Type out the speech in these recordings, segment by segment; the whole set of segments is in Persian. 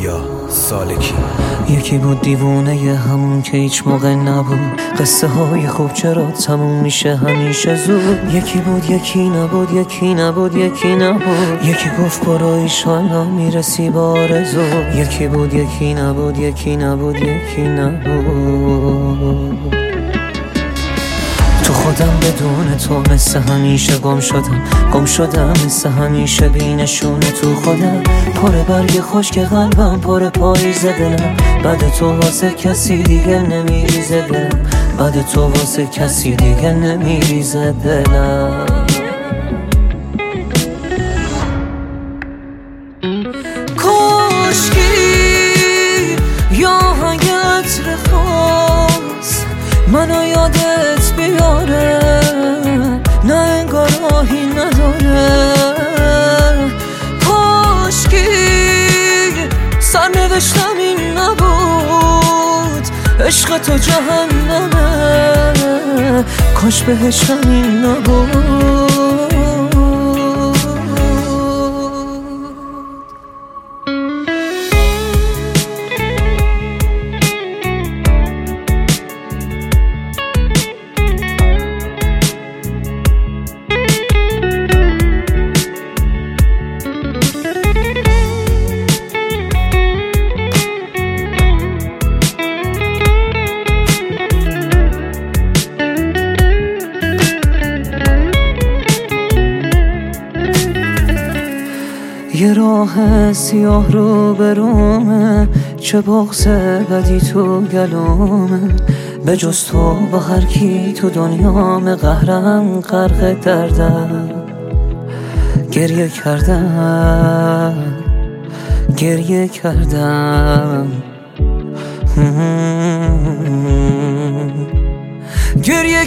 پویا سالکی. یکی بود دیوونه همون که هیچ موقع نبود، قصه های خوب چرا تموم میشه همیشه زود. یکی بود یکی نبود، یکی نبود یکی نبود، یکی گفت برو ایشالا میرسی با آرزو. یکی بود یکی نبود، یکی نبود یکی نبود. تو خودم بدون تو مثل همیشه گم شدم مثل همیشه بینشونه تو خودم. پر برگ خشک قلبم، پر پاییز دلم، بعد تو واسه کسی دیگه نمیریزه دلم، بعد تو واسه کسی دیگه نمیریزه دلم. کاشکی یا عطر خاص منو یادت بیاره، نه انگار راهی نداره. کاشکی سرنوشتم این نبود، عشق تو جهنمه، کاش بهشتم این نبود. یه راه سیاه رو برومه، چه بغض بدی تو گلومه، به جز تو با هر کی تو دنیام قهرم غرق دردم. گریه کردم گریه کردم گریه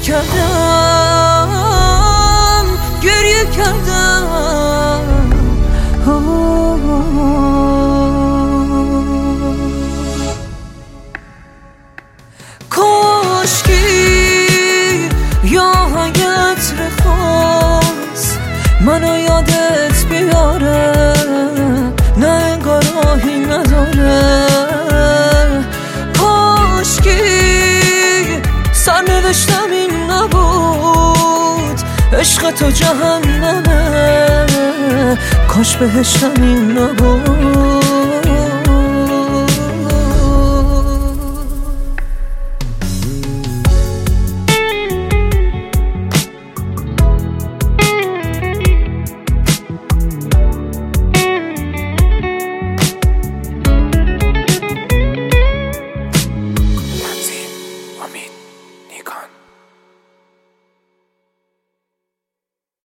کردم گریه کردم. کاشکی یا عطر خاص منو یادت بیاره، نه انگار راهی نداره. کاشکی سرنوشتم این نبود، عشق تو جهنمه، کاش بهشتم این نبود. امید نیکان.